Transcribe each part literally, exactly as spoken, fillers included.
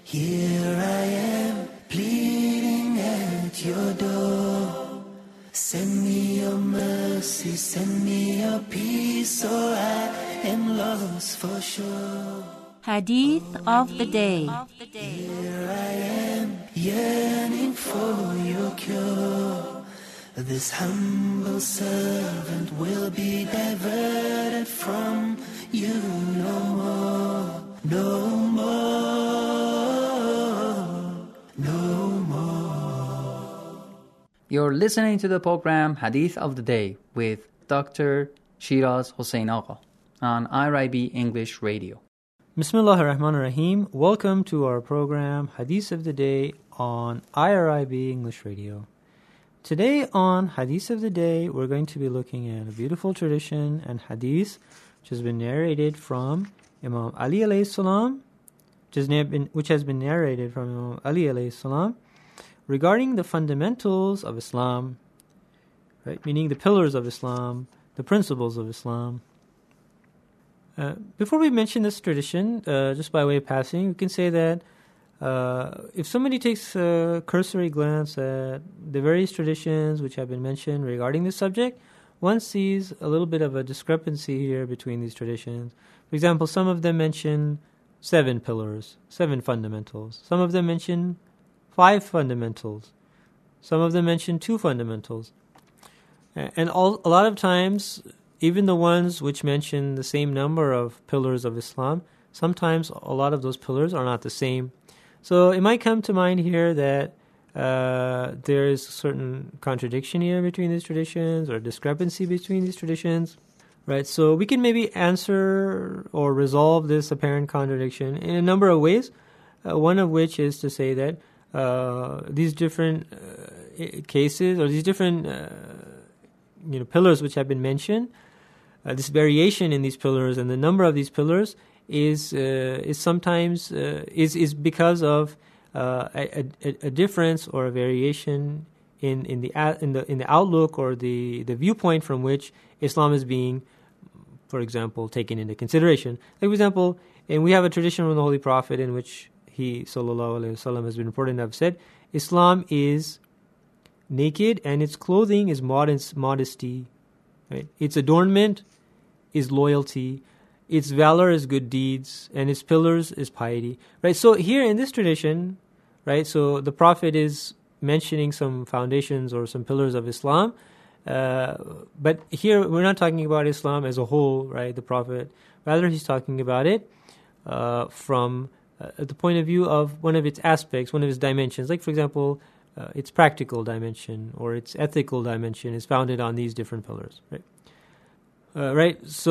Here I am, pleading at your door. Send me your mercy, send me your peace, or I am lost for sure. Hadith of the Day. Here I am, yearning for your cure. This humble servant will be diverted from you no more, no more, no more. You're listening to the program Hadith of the Day with Doctor Shiraz Hossein Agha on I R I B English Radio. Bismillah ar-Rahman ar-Rahim. Welcome to our program Hadith of the Day on I R I B English Radio. Today on Hadith of the Day, we're going to be looking at a beautiful tradition and hadith which has been narrated from Imam Ali alayhi salam, which has been, which has been narrated from Imam Ali alayhi salam, regarding the fundamentals of Islam, right? Meaning the pillars of Islam, the principles of Islam. Uh, before we mention this tradition, uh, just by way of passing, we can say that uh, if somebody takes a cursory glance at the various traditions which have been mentioned regarding this subject, one sees a little bit of a discrepancy here between these traditions. For example, some of them mention seven pillars, seven fundamentals. Some of them mention five fundamentals. Some of them mention two fundamentals. And all, a lot of times, even the ones which mention the same number of pillars of Islam, sometimes a lot of those pillars are not the same. So it might come to mind here that uh, there is a certain contradiction here between these traditions or discrepancy between these traditions, right? So we can maybe answer or resolve this apparent contradiction in a number of ways, uh, one of which is to say that uh, these different uh, cases or these different uh, you know, pillars which have been mentioned, Uh, this variation in these pillars and the number of these pillars is uh, is sometimes uh, is is because of uh, a, a, a difference or a variation in in the in the in the outlook or the, the viewpoint from which Islam is being, for example, taken into consideration. Like for example, and we have a tradition from the Holy Prophet in which he sallallahu alaihi wasallam has been reported to have said, Islam is naked and its clothing is modest modesty. Right? Its adornment is loyalty, its valor is good deeds, and its pillars is piety. Right? So here in this tradition, right? So the Prophet is mentioning some foundations or some pillars of Islam, uh, but here we're not talking about Islam as a whole, right? The Prophet, rather he's talking about it uh, from uh, the point of view of one of its aspects, one of its dimensions. Like for example, uh, its practical dimension or its ethical dimension is founded on these different pillars, right? Uh, right. So,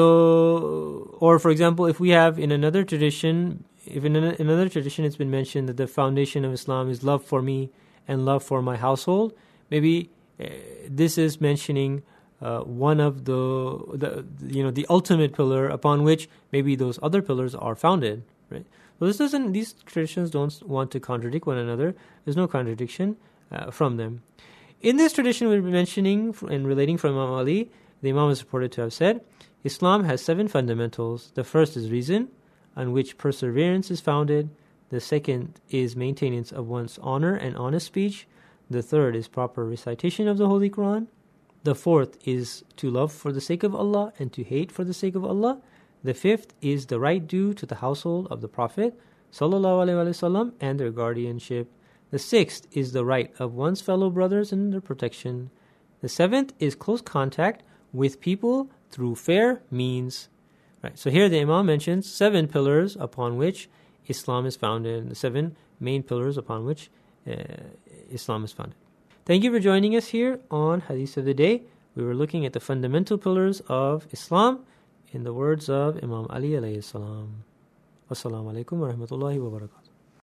or for example, if we have in another tradition, if in an, another tradition it's been mentioned that the foundation of Islam is love for me and love for my household, maybe uh, this is mentioning uh, one of the, the, you know, the ultimate pillar upon which maybe those other pillars are founded, right? Well, this doesn't, these traditions don't want to contradict one another. There's no contradiction uh, from them. In this tradition we're mentioning and relating from Imam Ali, the Imam is reported to have said, Islam has seven fundamentals. The first is reason, on which perseverance is founded. The second is maintenance of one's honor and honest speech. The third is proper recitation of the Holy Quran. The fourth is to love for the sake of Allah and to hate for the sake of Allah. The fifth is the right due to the household of the Prophet sallallahu alaihi wasallam and their guardianship. The sixth is the right of one's fellow brothers and their protection. The seventh is close contact with people through fair means. Right. So here the Imam mentions seven pillars upon which Islam is founded, the seven main pillars upon which uh, Islam is founded. Thank you for joining us here on Hadith of the Day. We were looking at the fundamental pillars of Islam in the words of Imam Ali alayhi salam. Wassalamu alaikum wa rahmatullahi wa barakatuh.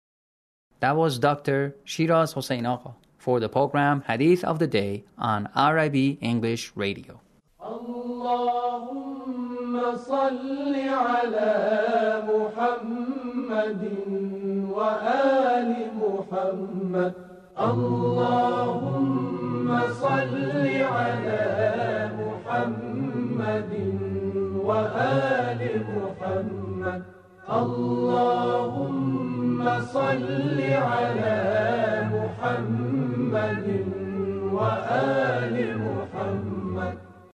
That was Doctor Shiraz Hossein Agha for the program Hadith of the Day on I R I B English Radio. Allahumma salli ala Muhammadin wa ali Muhammad. Allahumma salli ala Muhammadin wa ali Muhammad. Allahumma صل على محمد وآل محمد.